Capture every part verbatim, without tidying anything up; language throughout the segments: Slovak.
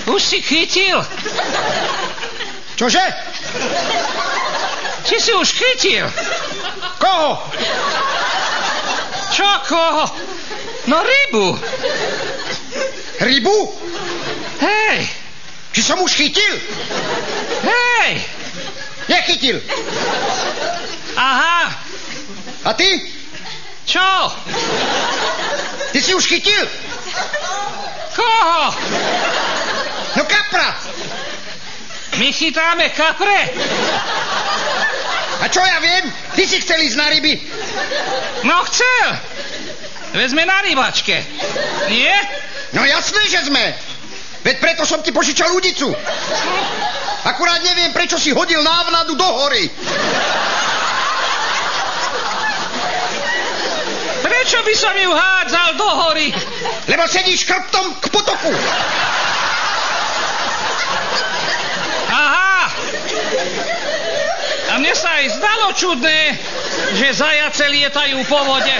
Už si chytil? Čože? Či si už chytil? Koho? Čo koho? No rybu. Rybu? Hej. Či som už chytil? Hej. Nechytil. Aha. A ty? Čo? Ty si už chytil? Koho? No kapra. My chytáme kapre. A čo ja viem? Ty si chcel ísť na ryby. No chcel. Veď sme na rybačke. Nie? No jasné, že sme. Veď preto som ti požičal udicu. Akurát neviem, prečo si hodil návnadu do hory. Prečo by som ju hádzal do hory? Lebo sedíš chrbtom k potoku. Aha. A mne sa aj zdalo čudné, že zajace lietajú po vode.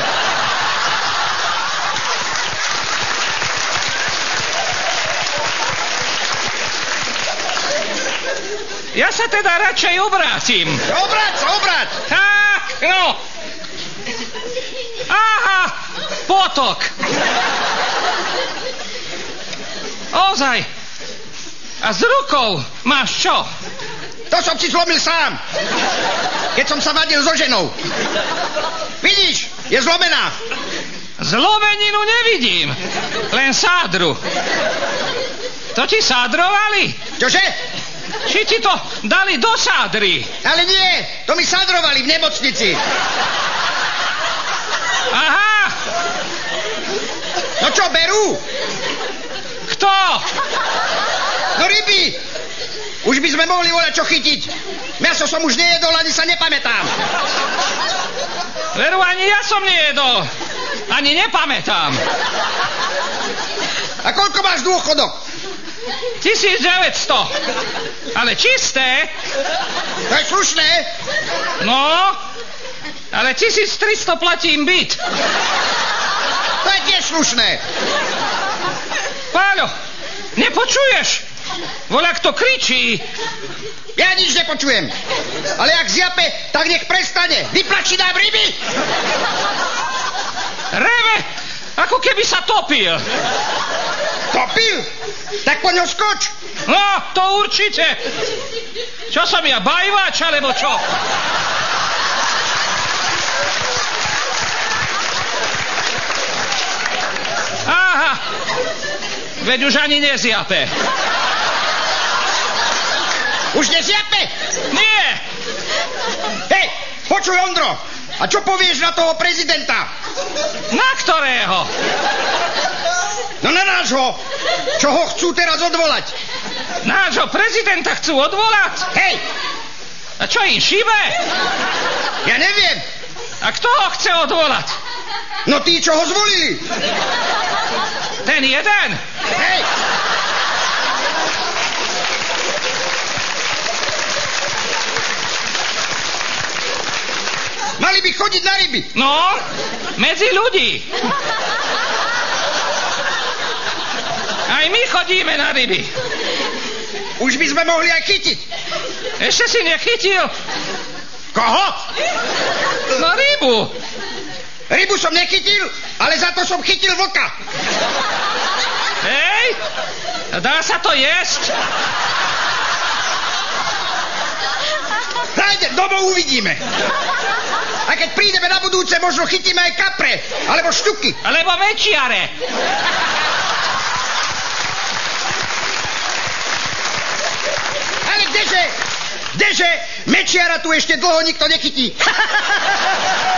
Ja sa teda radšej obrátim. Obráť sa, obráť. Tak, no. Aha, potok. Ozaj. A s rukou máš čo? To som si zlomil sám, keď som sa vadil so ženou. Vidíš, je zlomená. Zlomeninu nevidím, len sádru. To ti sádrovali? Čože? Či ti to dali do sádry? Ale nie, to mi sádrovali v nemocnici. Aha. No čo, berú? Kto? No ryby. Už by sme mohli voľať čo chytiť. Mäso som už nejedol, ani sa nepamätám. Veru, ani ja som nejedol. Ani nepamätám. A koľko máš dôchodok? tisícdeväťsto. Ale čisté. To je slušné. No, ale tisíctristo platím byt. To je tiež slušné. Páľo, nepočuješ? Voľak to kričí. Ja nič nepočujem. Ale ak zjape, tak nech prestane. Vyplačí nám ryby. Reve, ako keby sa topil. Topil? Tak po ňo skoč. No, to určite. Čo som ja, bajváč, alebo čo? Aha, veď už ani nezjape. Už nezjape? Nie. Hej, počuj, Ondro, a čo povieš na toho prezidenta? Na ktorého? No na nášho, čo ho chcú teraz odvolať. Nášho prezidenta chcú odvolať? Hej. A čo im šibe? Ja neviem. A kto ho chce odvolať? No tí, čo ho zvolili. Ten jeden? Hej. Mali by chodiť na ryby. No, medzi ľudí. Aj my chodíme na ryby. Už by sme mohli aj chytiť. Ešte si nechytil? Koho? No rybu. Rybu som nechytil, ale za to som chytil vlka. Hej, dá sa to jesť? Hľadne, domov uvidíme. A keď prídeme na budúce, možno chytíme aj kapre, alebo štuky. Alebo mečiare. Ale kdeže, kdeže, mečiara tu ešte dlho nikto nechytí.